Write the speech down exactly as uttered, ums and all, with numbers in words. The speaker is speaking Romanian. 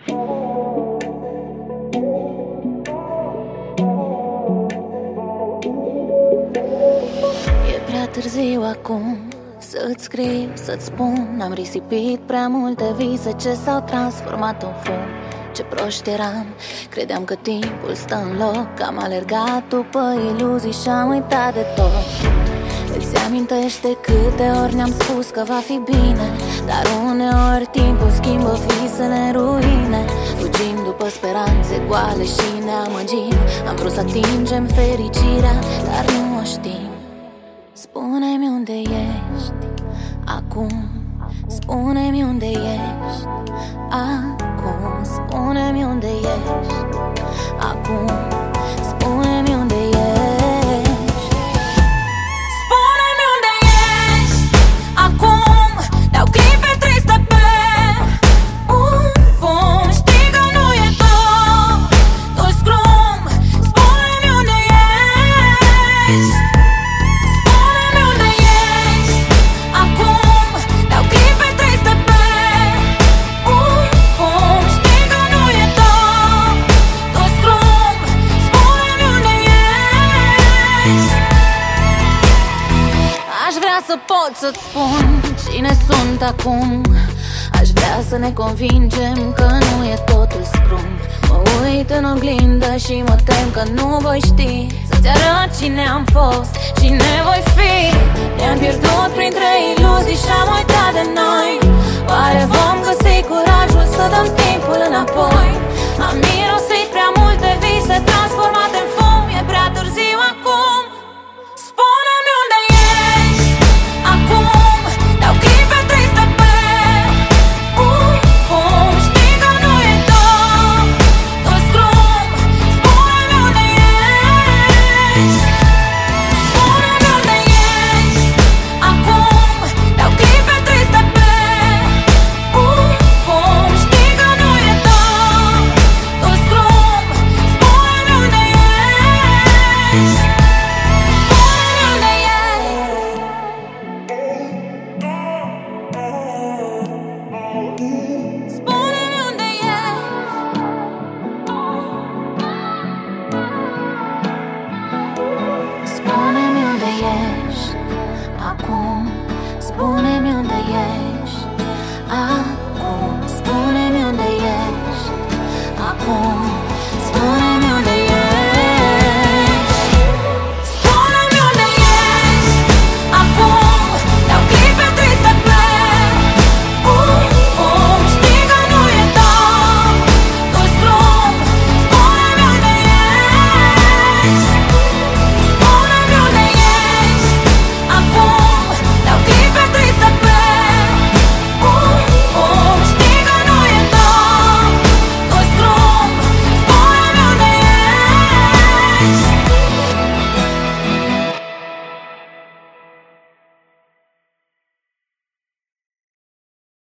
E prea târziu acum să-ți scriu, să-ți spun. Am risipit prea multe vise ce s-au transformat în fum. Ce proști eram, credeam că timpul stă în loc. Am alergat după iluzii și-am uitat de tot. Îți amintește câte ori ne-am spus că va fi bine, dar uneori timpul schimbă visele în ruine. Fugim după speranțe goale și ne amăgim. Am vrut să atingem fericirea, dar nu o știm. Spune-mi unde ești acum, spune-mi unde ești acum, spune-mi unde ești acum, spune-mi unde ești. Spune-mi unde ești acum, dau clipe triste pe un fum. Știi că nu e tot, tot scrum. Spune-mi unde ești. Să pot să-ți spun cine sunt acum. Aș vrea să ne convingem că nu e totul scrum. Mă uit în oglindă și mă tem că nu voi ști să-ți arăt cine am fost, cine voi fi. Ne-am pierdut printre iluzii și-am uitat de noi. Oare vom găsi curajul să dăm timpul înapoi? Am mirosit prea multe vise transformate în fum. E prea târziu acum. Spune-mi unde ești acum, dau clipe triste pe un fum. Știi că nu e tot, tot scrum. Spune-mi unde ești. Spune-mi unde ești acum, dau clipe triste pe un fum. Știi că nu e tot, tot scrum. Spune-mi unde ești. Spune-mi unde ești acum, spune-mi unde ești acum, spune-mi unde ești acum.